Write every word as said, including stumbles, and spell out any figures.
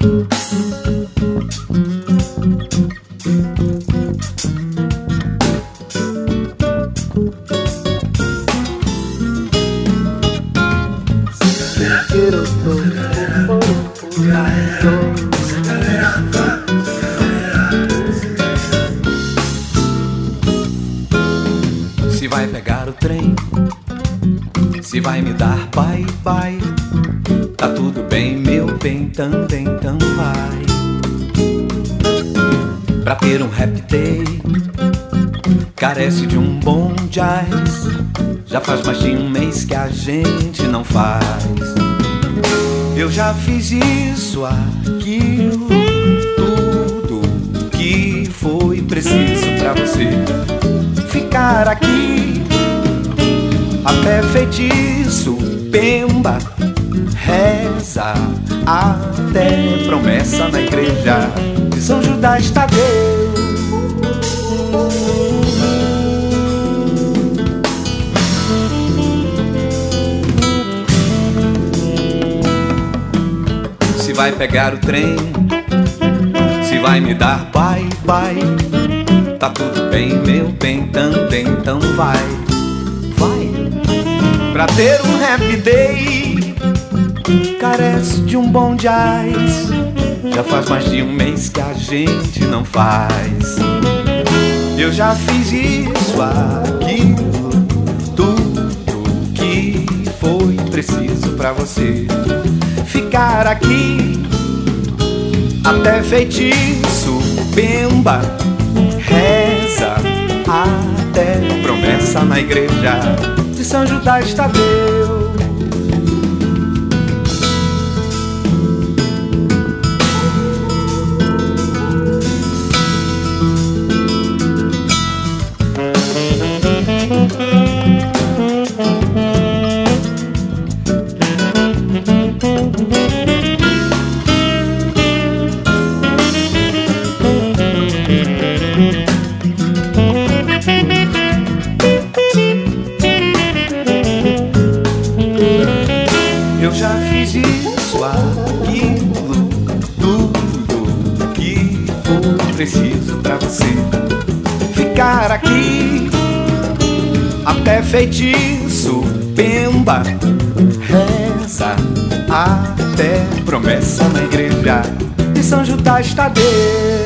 Se vai pegar o trem, se vai me dar bye bye, tá tudo bem, meu bem, também, então vai. Pra ter um happy day, carece de um bom jazz. Já faz mais de um mês que a gente não faz. Eu já fiz isso, aquilo, tudo que foi preciso pra você ficar aqui. Até feitiço, pemba, reza, até promessa na igreja de São Judas Tadeu. Se vai pegar o trem, se vai me dar bye bye, tá tudo bem, meu bem, também, então vai, vai. Pra ter um happy day, carece de um bom jazz. Já faz mais de um mês que a gente não faz. Eu já fiz isso, aquilo, tudo que foi preciso pra você ficar aqui. Até feitiço, pemba, reza, até promessa na igreja de São Judas Tadeu. Eu já fiz isso, aquilo, tudo que foi preciso pra você ficar aqui. Até feitiço, pemba, reza, até promessa na igreja de São Judas Tadeu.